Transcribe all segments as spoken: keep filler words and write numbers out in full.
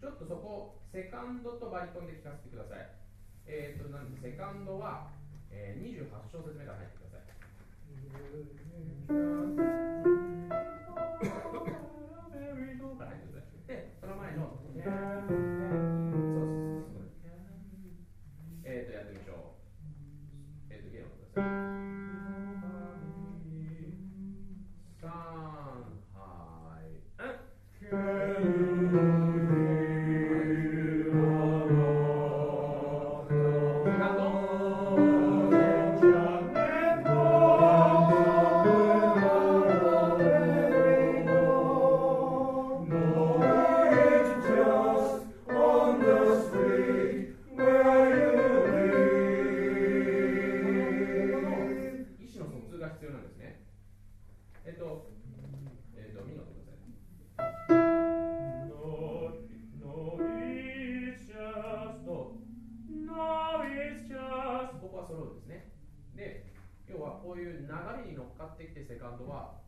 ょっとそこセカンドとバリトンで聞かせてください。えっ、ー、となんでセカンドは、えー、にじゅうはち小節目から入ってください。から入ってください。でその前のそうそうそうそうえっ、ー、とやってみましょう。えっ、ー、とゲームください。さんはいセカンドは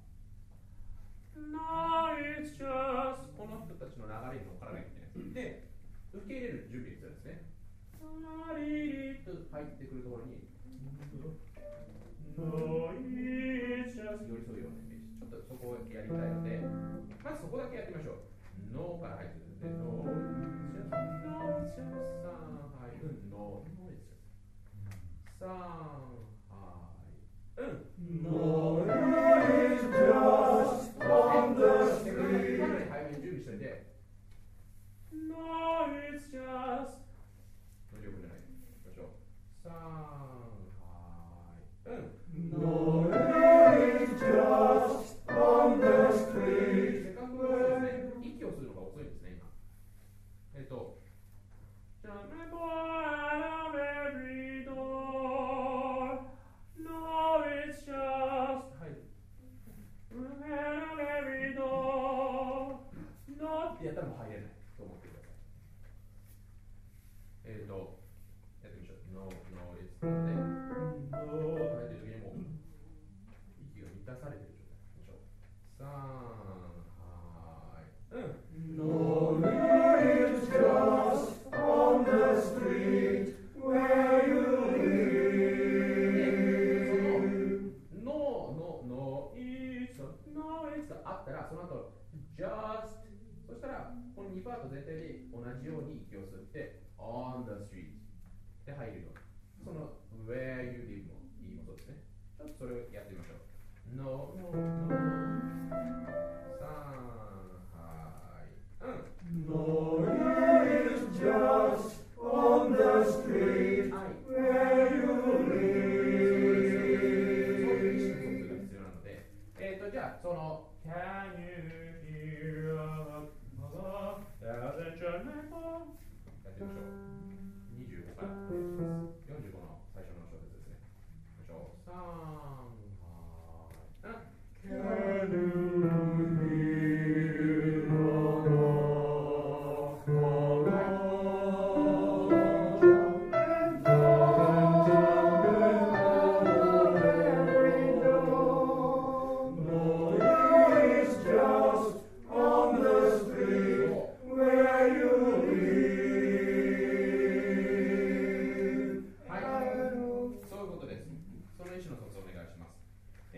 No, it's just この人たちの流れに乗っからなきゃいけないで受け入れる準備が必要ですね。ラリリと入ってくるところに No, it's just 寄り添うようなイメージ。ちょっとそこをやりたいのでまずそこだけやってみましょう。 No から入ってくるので No, it's just No, it's just さんはいうん No, No, it's just さんはいうん No, it's just on the street かなり早めに準備しておいて No, it's just のよくじゃないいきましょうさんはいうん No, it's just on the street セカンドのですね息をするのが遅いんですね今えっとJump and boy out of every door No, it's just はい Jump out of every door No ってやったらもう入れないと思ってください。えっ、ー、とやってみましょう No, no, it's なので No と入ってる時にもう息が満たされてる状態でしょうさんはいうん No, it's just on the street where you live その No, no, no, it's No, it's があったらその後 Just そしたらこのにパート全体で同じように息を吸って On the street で入るようなその Where you live もいいもそうですね。ちょっとそれをやってみましょう No, no, no さんはいうん No